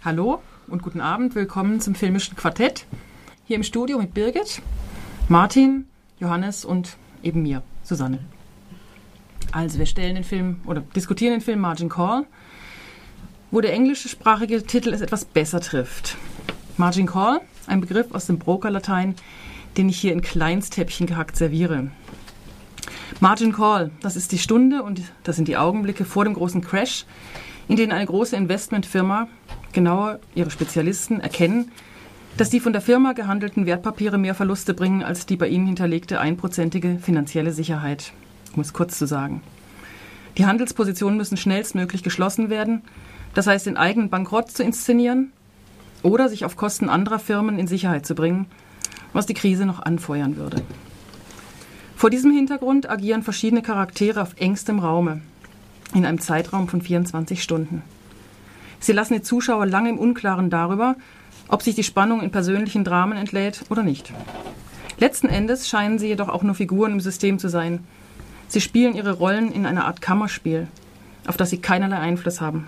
Hallo und guten Abend, willkommen zum Filmischen Quartett. Hier im Studio mit Birgit, Martin, Johannes und eben mir, Susanne. Also wir stellen den Film oder diskutieren den Film Margin Call, wo der englischsprachige Titel es etwas besser trifft. Margin Call, ein Begriff aus dem Brokerlatein, den ich hier in Kleinstäppchen gehackt serviere. Margin Call, das ist die Stunde und das sind die Augenblicke vor dem großen Crash, in denen eine große Investmentfirma, genauer ihre Spezialisten, erkennen, dass die von der Firma gehandelten Wertpapiere mehr Verluste bringen als die bei ihnen hinterlegte 1%ige finanzielle Sicherheit, um es kurz zu sagen. Die Handelspositionen müssen schnellstmöglich geschlossen werden, das heißt den eigenen Bankrott zu inszenieren oder sich auf Kosten anderer Firmen in Sicherheit zu bringen, was die Krise noch anfeuern würde. Vor diesem Hintergrund agieren verschiedene Charaktere auf engstem Raume in einem Zeitraum von 24 Stunden. Sie lassen die Zuschauer lange im Unklaren darüber, ob sich die Spannung in persönlichen Dramen entlädt oder nicht. Letzten Endes scheinen sie jedoch auch nur Figuren im System zu sein. Sie spielen ihre Rollen in einer Art Kammerspiel, auf das sie keinerlei Einfluss haben.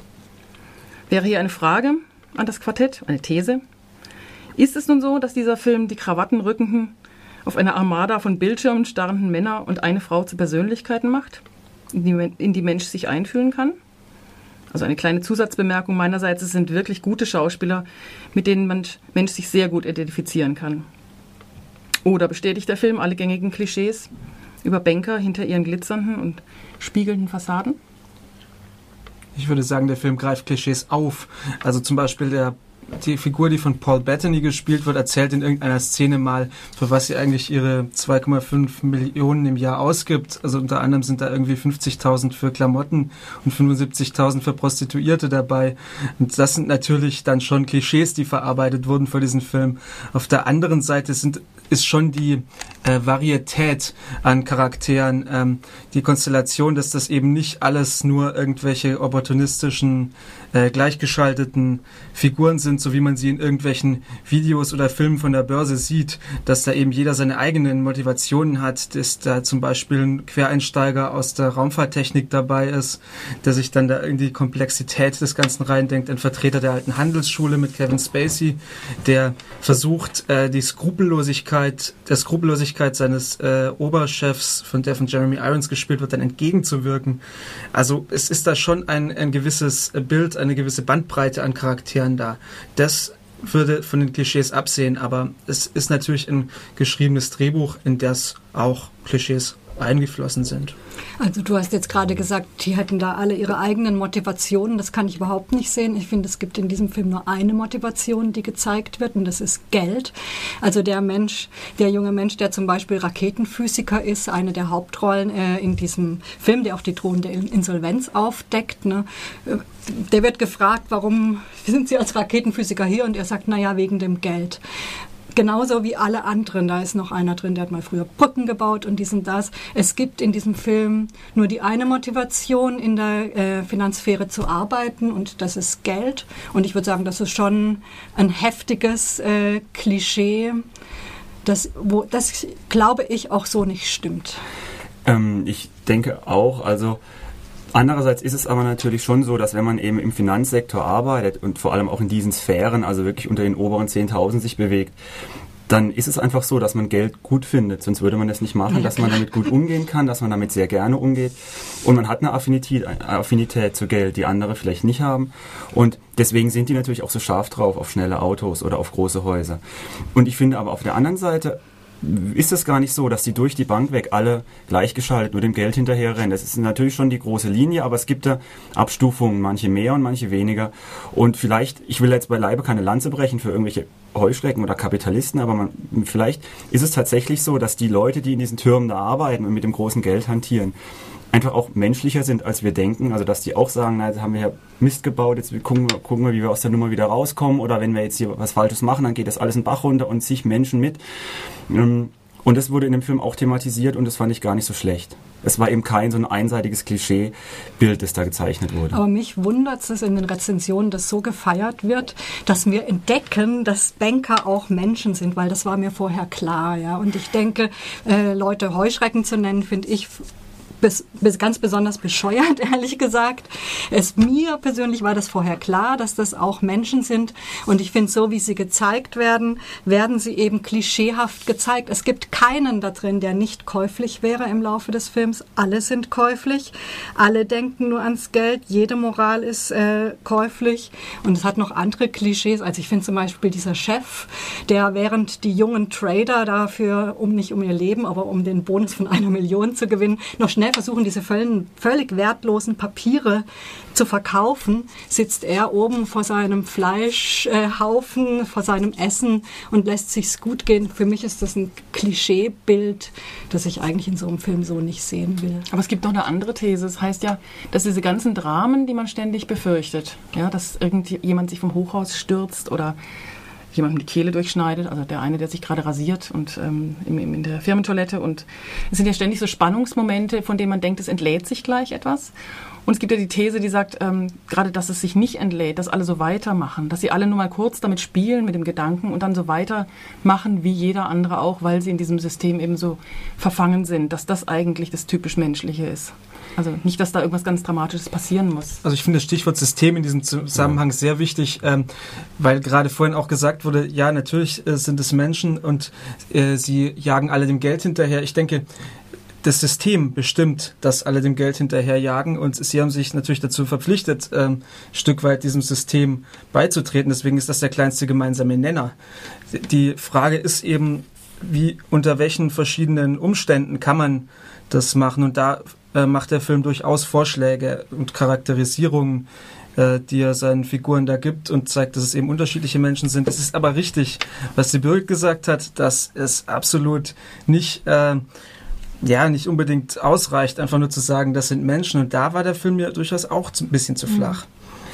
Wäre hier eine Frage an das Quartett, eine These? Ist es nun so, dass dieser Film die krawattenrückenden, auf einer Armada von Bildschirmen starrenden Männer und eine Frau zu Persönlichkeiten macht, in die Mensch sich einfühlen kann? Also eine kleine Zusatzbemerkung meinerseits, es sind wirklich gute Schauspieler, mit denen Mensch sich sehr gut identifizieren kann. Oder bestätigt der Film alle gängigen Klischees über Banker hinter ihren glitzernden und spiegelnden Fassaden? Ich würde sagen, der Film greift Klischees auf. Also zum Beispiel die Figur, die von Paul Bettany gespielt wird, erzählt in irgendeiner Szene mal, für was sie eigentlich ihre 2,5 Millionen im Jahr ausgibt. Also unter anderem sind da irgendwie 50.000 für Klamotten und 75.000 für Prostituierte dabei. Und das sind natürlich dann schon Klischees, die verarbeitet wurden für diesen Film. Auf der anderen Seite ist schon die Varietät an Charakteren, die Konstellation, dass das eben nicht alles nur irgendwelche opportunistischen, gleichgeschalteten Figuren sind, so wie man sie in irgendwelchen Videos oder Filmen von der Börse sieht, dass da eben jeder seine eigenen Motivationen hat, dass da zum Beispiel ein Quereinsteiger aus der Raumfahrttechnik dabei ist, der sich dann da irgendwie die Komplexität des Ganzen reindenkt, ein Vertreter der alten Handelsschule mit Kevin Spacey, der versucht, der Skrupellosigkeit seines Oberchefs, der von Jeremy Irons gespielt wird, dann entgegenzuwirken. Also es ist da schon ein gewisses Bild, eine gewisse Bandbreite an Charakteren da. Das würde von den Klischees absehen, aber es ist natürlich ein geschriebenes Drehbuch, in das auch Klischees eingeflossen sind. Also du hast jetzt gerade gesagt, die hätten da alle ihre eigenen Motivationen. Das kann ich überhaupt nicht sehen. Ich finde, es gibt in diesem Film nur eine Motivation, die gezeigt wird, und das ist Geld. Also der junge Mensch, der zum Beispiel Raketenphysiker ist, eine der Hauptrollen in diesem Film, der auch die drohende Insolvenz aufdeckt, ne? Der wird gefragt, warum sind Sie als Raketenphysiker hier? Und er sagt, naja, wegen dem Geld. Genauso wie alle anderen. Da ist noch einer drin, der hat mal früher Brücken gebaut und dies und das. Es gibt in diesem Film nur die eine Motivation, in der Finanzsphäre zu arbeiten, und das ist Geld. Und ich würde sagen, das ist schon ein heftiges Klischee, das glaube ich auch so nicht stimmt. Ich denke auch, also andererseits ist es aber natürlich schon so, dass wenn man eben im Finanzsektor arbeitet und vor allem auch in diesen Sphären, also wirklich unter den oberen 10.000 sich bewegt, dann ist es einfach so, dass man Geld gut findet. Sonst würde man das nicht machen, dass man damit gut umgehen kann, dass man damit sehr gerne umgeht. Und man hat eine Affinität zu Geld, die andere vielleicht nicht haben. Und deswegen sind die natürlich auch so scharf drauf auf schnelle Autos oder auf große Häuser. Und ich finde aber auf der anderen Seite ist es gar nicht so, dass die durch die Bank weg alle gleichgeschaltet nur dem Geld hinterherrennen. Das ist natürlich schon die große Linie, aber es gibt da Abstufungen, manche mehr und manche weniger. Und vielleicht, ich will jetzt beileibe keine Lanze brechen für irgendwelche Heuschrecken oder Kapitalisten, aber vielleicht ist es tatsächlich so, dass die Leute, die in diesen Türmen da arbeiten und mit dem großen Geld hantieren, einfach auch menschlicher sind, als wir denken. Also dass die auch sagen, na, jetzt haben wir ja Mist gebaut, jetzt gucken wir, wie wir aus der Nummer wieder rauskommen, oder wenn wir jetzt hier was Falsches machen, dann geht das alles in den Bach runter und zig Menschen mit. Und das wurde in dem Film auch thematisiert, und das fand ich gar nicht so schlecht. Es war eben kein so ein einseitiges Klischeebild, das da gezeichnet wurde. Aber mich wundert es in den Rezensionen, dass so gefeiert wird, dass wir entdecken, dass Banker auch Menschen sind, weil das war mir vorher klar. Ja. Und ich denke, Leute Heuschrecken zu nennen, finde ich ganz besonders bescheuert, ehrlich gesagt. Mir persönlich war das vorher klar, dass das auch Menschen sind. Und ich finde, so wie sie gezeigt werden, werden sie eben klischeehaft gezeigt. Es gibt keinen da drin, der nicht käuflich wäre im Laufe des Films. Alle sind käuflich. Alle denken nur ans Geld. Jede Moral ist käuflich. Und es hat noch andere Klischees. Also ich finde zum Beispiel dieser Chef, der während die jungen Trader dafür, nicht um ihr Leben, aber um den Bonus von 1 Million zu gewinnen, noch schnell versuchen, diese völlig wertlosen Papiere zu verkaufen, sitzt er oben vor seinem Fleischhaufen, vor seinem Essen und lässt sich's gut gehen. Für mich ist das ein Klischeebild, das ich eigentlich in so einem Film so nicht sehen will. Aber es gibt noch eine andere These. Es heißt ja, dass diese ganzen Dramen, die man ständig befürchtet, ja, dass irgendjemand sich vom Hochhaus stürzt oder jemandem die Kehle durchschneidet, also der eine, der sich gerade rasiert und in der Firmentoilette. Und es sind ja ständig so Spannungsmomente, von denen man denkt, es entlädt sich gleich etwas. Und es gibt ja die These, die sagt, gerade, dass es sich nicht entlädt, dass alle so weitermachen, dass sie alle nur mal kurz damit spielen, mit dem Gedanken und dann so weitermachen wie jeder andere auch, weil sie in diesem System eben so verfangen sind, dass das eigentlich das typisch Menschliche ist. Also nicht, dass da irgendwas ganz Dramatisches passieren muss. Also ich finde das Stichwort System in diesem Zusammenhang sehr wichtig, weil gerade vorhin auch gesagt wurde, ja, natürlich sind es Menschen und sie jagen alle dem Geld hinterher. Ich denke, das System bestimmt, dass alle dem Geld hinterherjagen und sie haben sich natürlich dazu verpflichtet, ein Stück weit diesem System beizutreten. Deswegen ist das der kleinste gemeinsame Nenner. Die Frage ist eben, unter welchen verschiedenen Umständen kann man das machen, und da macht der Film durchaus Vorschläge und Charakterisierungen, die er seinen Figuren da gibt und zeigt, dass es eben unterschiedliche Menschen sind. Es ist aber richtig, was die Birgit gesagt hat, dass es absolut nicht unbedingt ausreicht, einfach nur zu sagen, das sind Menschen. Und da war der Film ja durchaus auch ein bisschen zu flach.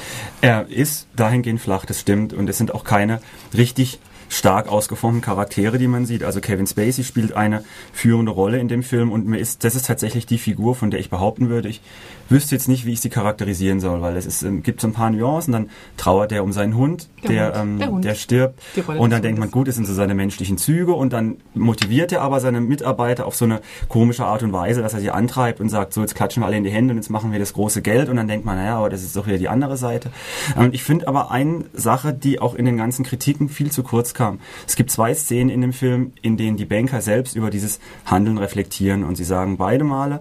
Er ist dahingehend flach, das stimmt. Und es sind auch keine richtig stark ausgeformten Charaktere, die man sieht. Also Kevin Spacey spielt eine führende Rolle in dem Film und das ist tatsächlich die Figur, von der ich behaupten würde, ich wüsste jetzt nicht, wie ich sie charakterisieren soll, weil es gibt so ein paar Nuancen, dann trauert er um seinen Hund, der stirbt und dann denkt man, gut, es sind so seine menschlichen Züge und dann motiviert er aber seine Mitarbeiter auf so eine komische Art und Weise, dass er sie antreibt und sagt, so jetzt klatschen wir alle in die Hände und jetzt machen wir das große Geld und dann denkt man, naja, aber das ist doch wieder die andere Seite. Und ich finde aber eine Sache, die auch in den ganzen Kritiken viel zu kurz kam. Es gibt 2 Szenen in dem Film, in denen die Banker selbst über dieses Handeln reflektieren und sie sagen beide Male,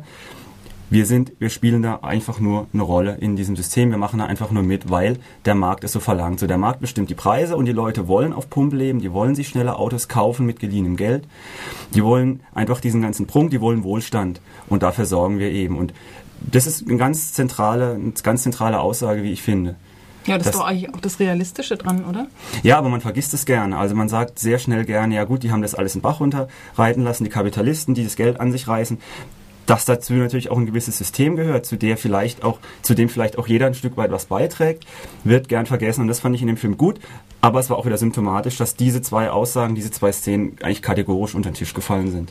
wir spielen da einfach nur eine Rolle in diesem System, wir machen da einfach nur mit, weil der Markt es so verlangt. So, der Markt bestimmt die Preise und die Leute wollen auf Pump leben, die wollen sich schnelle Autos kaufen mit geliehenem Geld, die wollen einfach diesen ganzen Prunk, die wollen Wohlstand und dafür sorgen wir eben. Und das ist eine ganz zentrale Aussage, wie ich finde. Ja, das ist doch eigentlich auch das Realistische dran, oder? Ja, aber man vergisst es gerne. Also man sagt sehr schnell gerne, ja gut, die haben das alles in den Bach runterreiten lassen, die Kapitalisten, die das Geld an sich reißen. Dass dazu natürlich auch ein gewisses System gehört, zu dem vielleicht auch jeder ein Stück weit was beiträgt, wird gern vergessen. Und das fand ich in dem Film gut. Aber es war auch wieder symptomatisch, dass diese 2 Aussagen, diese 2 Szenen eigentlich kategorisch unter den Tisch gefallen sind.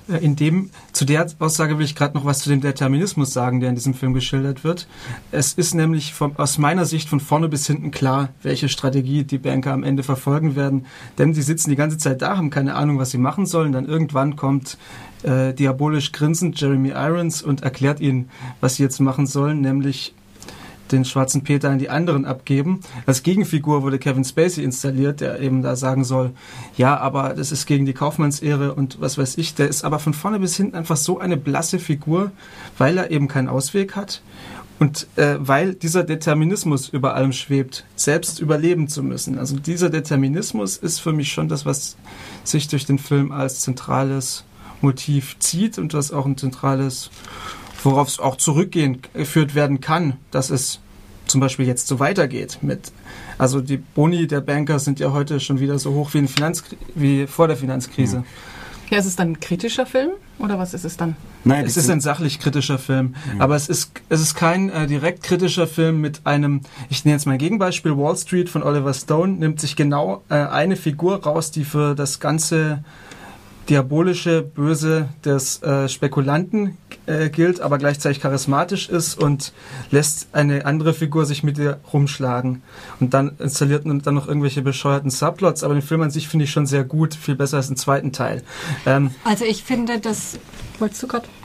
Zu der Aussage will ich gerade noch was zu dem Determinismus sagen, der in diesem Film geschildert wird. Es ist nämlich aus meiner Sicht von vorne bis hinten klar, welche Strategie die Banker am Ende verfolgen werden. Denn die sitzen die ganze Zeit da, haben keine Ahnung, was sie machen sollen. Dann irgendwann kommt diabolisch grinsend Jeremy Irons und erklärt ihnen, was sie jetzt machen sollen, nämlich den schwarzen Peter an die anderen abgeben. Als Gegenfigur wurde Kevin Spacey installiert, der eben da sagen soll, ja, aber das ist gegen die Kaufmannsehre und was weiß ich. Der ist aber von vorne bis hinten einfach so eine blasse Figur, weil er eben keinen Ausweg hat und weil dieser Determinismus über allem schwebt, selbst überleben zu müssen. Also dieser Determinismus ist für mich schon das, was sich durch den Film als zentrales Motiv zieht und was auch ein zentrales, worauf es auch zurückgeführt werden kann, dass es zum Beispiel jetzt so weitergeht. Also die Boni der Banker sind ja heute schon wieder so hoch wie vor der Finanzkrise. Ja, ist es dann ein kritischer Film oder was ist es dann? Nein, es ist ein sachlich kritischer Film, aber es ist kein direkt kritischer Film mit einem, ich nenne jetzt mal ein Gegenbeispiel, Wall Street von Oliver Stone nimmt sich genau eine Figur raus, die für das ganze diabolische Böse des Spekulanten gilt, aber gleichzeitig charismatisch ist und lässt eine andere Figur sich mit ihr rumschlagen. Und dann installiert man dann noch irgendwelche bescheuerten Subplots, aber den Film an sich finde ich schon sehr gut, viel besser als den zweiten Teil. Also ich finde, das... Wolltest du gerade?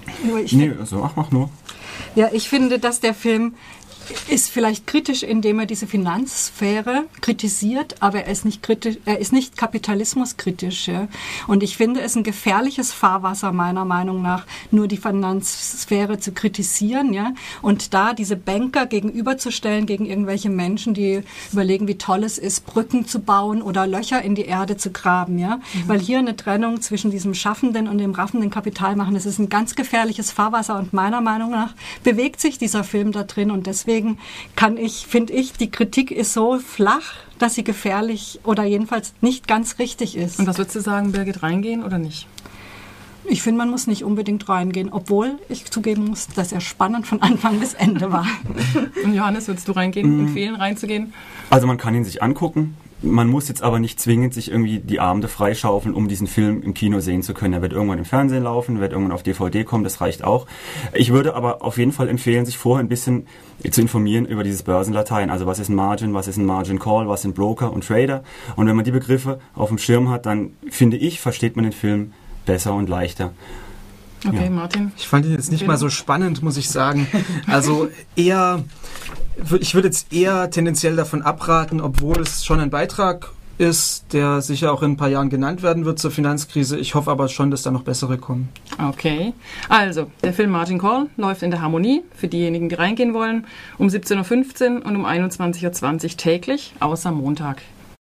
Mach nur. Ja, ich finde, dass der Film ist vielleicht kritisch, indem er diese Finanzsphäre kritisiert, aber er ist nicht kritisch, er ist nicht kapitalismuskritisch. Ja? Und ich finde es ein gefährliches Fahrwasser meiner Meinung nach, nur die Finanzsphäre zu kritisieren, ja, und da diese Banker gegenüberzustellen gegen irgendwelche Menschen, die überlegen, wie toll es ist, Brücken zu bauen oder Löcher in die Erde zu graben, ja, weil hier eine Trennung zwischen diesem schaffenden und dem raffenden Kapital machen, das ist ein ganz gefährliches Fahrwasser und meiner Meinung nach bewegt sich dieser Film da drin und deswegen finde ich, die Kritik ist so flach, dass sie gefährlich oder jedenfalls nicht ganz richtig ist. Und was würdest du sagen, Birgit, reingehen oder nicht? Ich finde, man muss nicht unbedingt reingehen, obwohl ich zugeben muss, dass er spannend von Anfang bis Ende war. Und Johannes, würdest du reingehen, empfehlen, reinzugehen? Also man kann ihn sich angucken. Man muss jetzt aber nicht zwingend sich irgendwie die Abende freischaufeln, um diesen Film im Kino sehen zu können. Er wird irgendwann im Fernsehen laufen, wird irgendwann auf DVD kommen, das reicht auch. Ich würde aber auf jeden Fall empfehlen, sich vorher ein bisschen zu informieren über dieses Börsenlatein. Also was ist ein Margin, was ist ein Margin Call, was sind Broker und Trader. Und wenn man die Begriffe auf dem Schirm hat, dann finde ich, versteht man den Film besser und leichter. Okay, Ja. Martin. Ich fand ihn jetzt nicht mal so spannend, muss ich sagen. Also ich würde jetzt eher tendenziell davon abraten, obwohl es schon ein Beitrag ist, der sicher auch in ein paar Jahren genannt werden wird zur Finanzkrise. Ich hoffe aber schon, dass da noch bessere kommen. Okay, also der Film Margin Call läuft in der Harmonie für diejenigen, die reingehen wollen, um 17.15 Uhr und um 21.20 Uhr täglich, außer Montag.